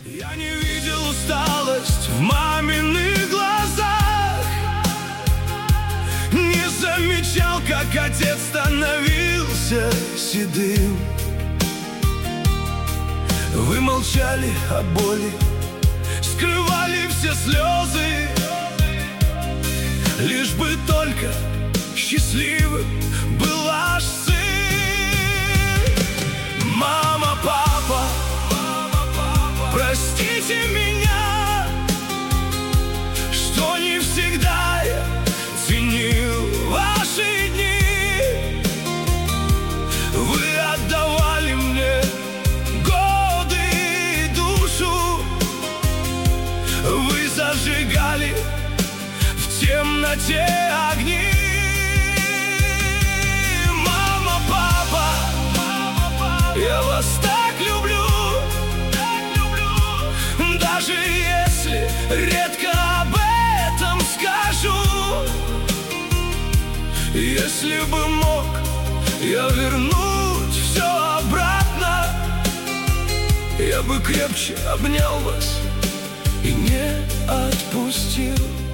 Я не видел усталость в маминых глазах, не замечал, как отец становился седым. Вы молчали о боли, скрывали все слезы, лишь бы только счастливым был ваш сын. Мама, папа, простите меня, что не всегда я ценил ваши дни. Вы отдавали мне годы и душу, вы зажигали в темноте огни. Мама, папа, я вас так люблю, даже если редко об этом скажу. Если бы мог я вернуть все обратно, я бы крепче обнял вас и не отпустил.